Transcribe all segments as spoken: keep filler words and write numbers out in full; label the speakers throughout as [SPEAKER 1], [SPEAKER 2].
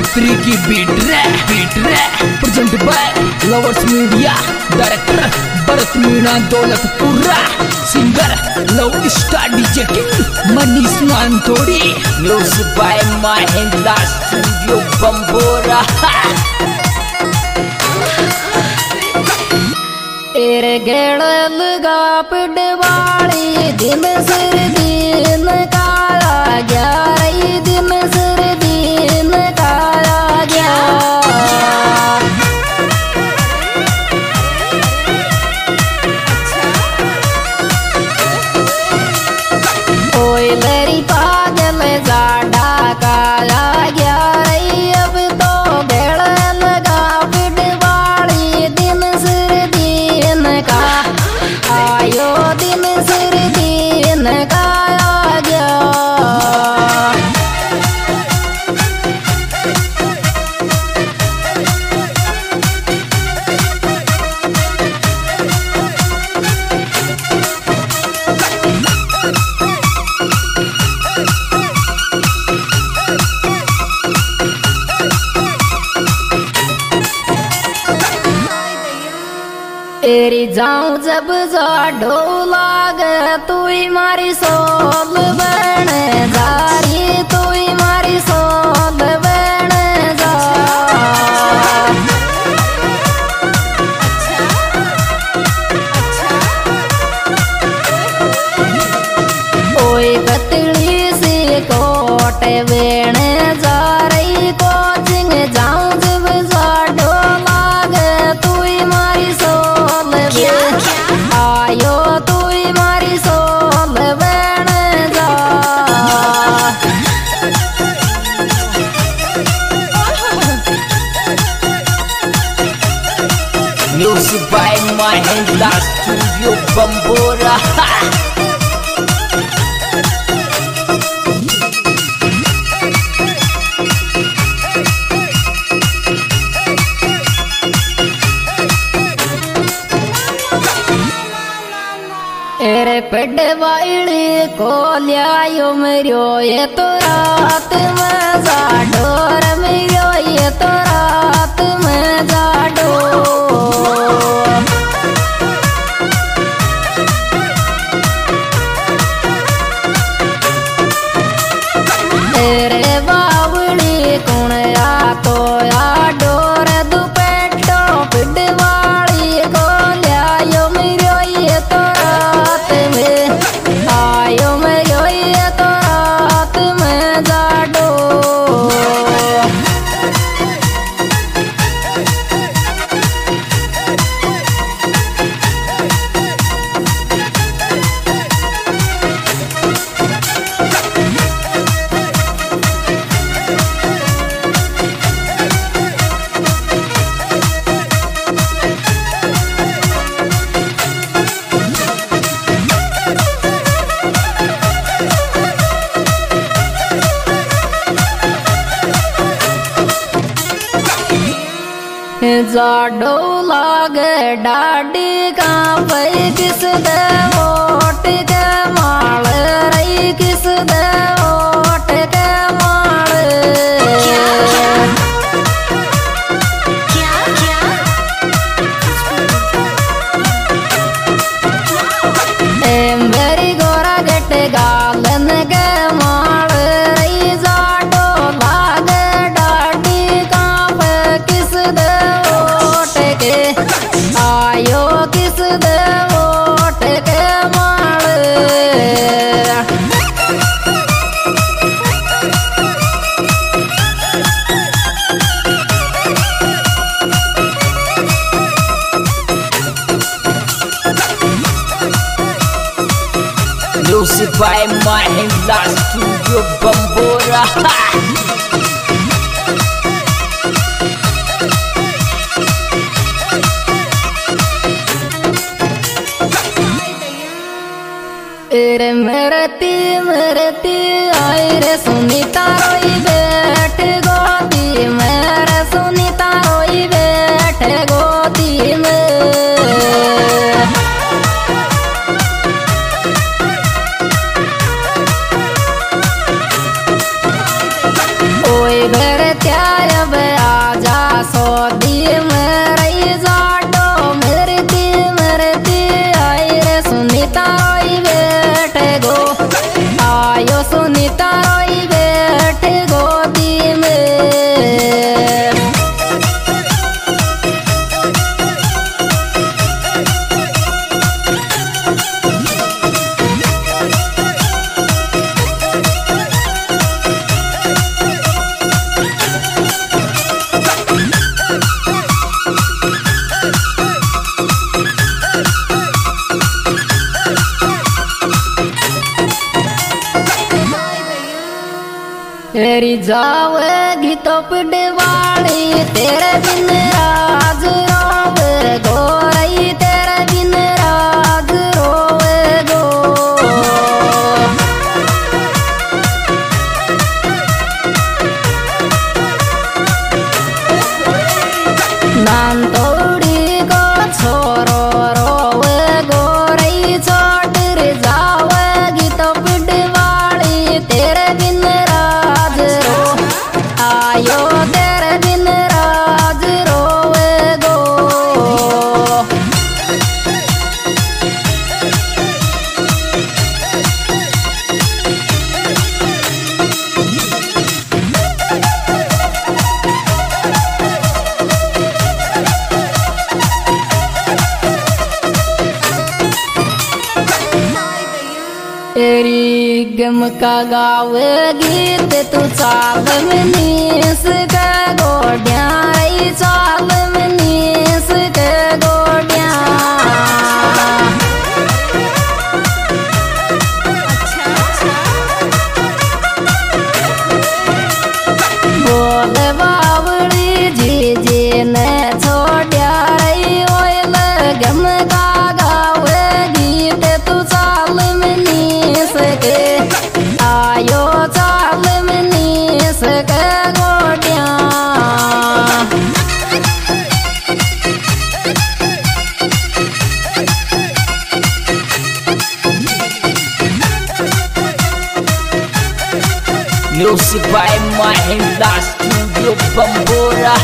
[SPEAKER 1] Free की beat रे beat रे present by lovers media director Bharat Meena Daulatpura singer love star DJ king Manish Nantodi music by Mahendra studio Bambora
[SPEAKER 2] तेरे गेड़ लगा पिडवाड़ी दिन सिर दिन काला ग्यारह दिन सिर दिन काला गया ओए लरी पागल जाडा काला ग्यारह अब तो गेड़ लगा पिडवाड़ी दिन सिर दिन का आयो दिन सिर दिन का आ गया तेरी जाऊं जब जाडो लाग तू ही मारी सोल बन जारी तू ही मारी सोल बन जा ओए कतली सी कोट बेण जा रही कोचिंग जाऊं जब जाडो लाग तू ही मारी सोल आयो तू ही मारी सोल बन जा
[SPEAKER 1] music by Mahendra studio Bambora
[SPEAKER 2] तेरे पेड़ वाइली को लियायो मेरियो ये तो रात में जाडो रे मेरियो ये तो रात में जाडो तेरे बावली कौन आ तो आ डोर दुपट्टो पिडवाड़ी को लियायो मेरियो ये तो रात में आयो मेरियो ये तो रात में जाडो जाडो लागे डाडी का भाई किस दे वोट के माल रही किस दे वोट के माल मेरी गोरा गट गालन के माल रही जाडो लागे डाडी का किस दे आयो किस दे वोट के माल
[SPEAKER 1] music by Mahendra studio Bambora
[SPEAKER 2] तेरे मरती मरती आई रे सुनीता रोई बैठ गोदी मेरे सुनीता रोई बैठ गोदी में तेरी जावेगी तो पिटवाड़ी तेरे बिन राज रोवे गोरई तेरे बिन राज रोवे गो नाम तोड़ी को छोरो रोवे गोरई छोट रे जावेगी तो पिटवाड़ी तेरे बिन राज रो आयो तेरे बिन राज रोवे गो तेरी गम का गावे गीत तू चाल मनीस के गोडिया रही चाल मनीस के गोडिया बोल बावड़ी जी जी ने छोड़िया रही ओयल गम का गावे गीत तू चाल मनीस के आयो चाल मनीस के Godia
[SPEAKER 1] Music by Mahindra Studio Bambora.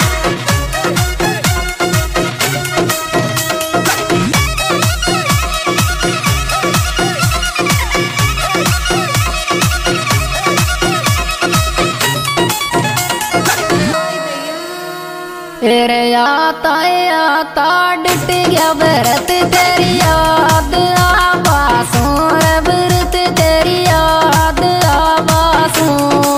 [SPEAKER 2] तेरे आता आता डिट गया व्रत तेरी याद आवासों रे व्रत तेरी याद आवासों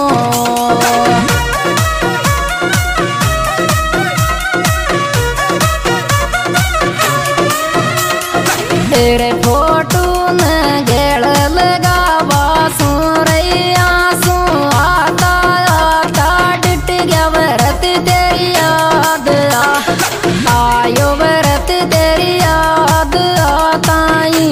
[SPEAKER 2] तेरे फोटो न गेड़ लगा वासों रे आंसू आता आता डिट गया व्रत तेरी याद आयो व्रत तेरी याद आताई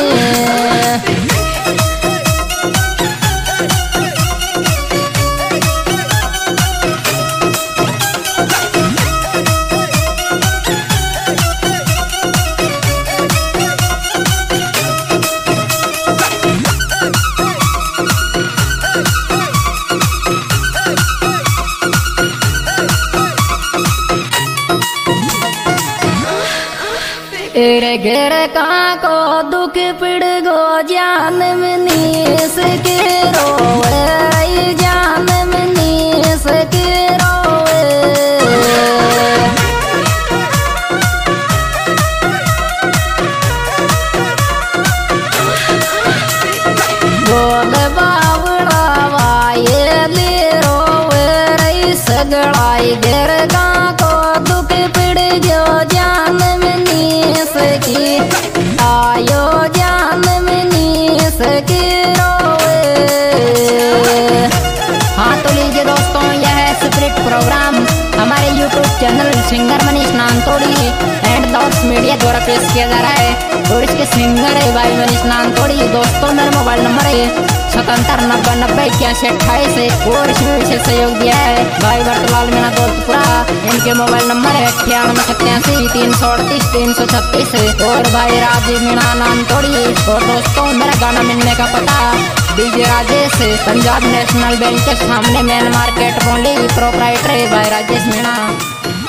[SPEAKER 2] तेरे घेर का को दुख पिड़ गो जान मनीस के रोवे रही जान मनीस के रोवे बोल बावड़ा वाये ले रोवे रही सगड़ाई घेर का को दुख पिड़ गो जान की आयो जान मनीस की रोवे। हाँ तो लीजिए दोस्तों, यह है स्पिरिट प्रोग्राम हमारे YouTube channel singer Manish Nantodi and dots media द्वारा पेश किया जा रहा है और इसके सिंगर है भाई मनीष नानतोड़ी। दोस्तों मेरा मोबाइल नंबर है सतहत्तर नब्बे नब्बे इक्यासी अट्ठाईस और इसमें विशेष सहयोग दिया है भाई भरतलाल मीणा दौलतपुरा। इनके मोबाइल नंबर है अट्ठानवे सत्तासी तीन सौ अड़तीस तीन सौ छत्तीस और भाई राजीव मीणा नानतोड़ी। और दोस्तों मेरा गाना मिलने का पता DJ Rajesh Punjab National Bank के सामने मेन मार्केट बोली प्रोपराइटर भाई राजेश मीणा।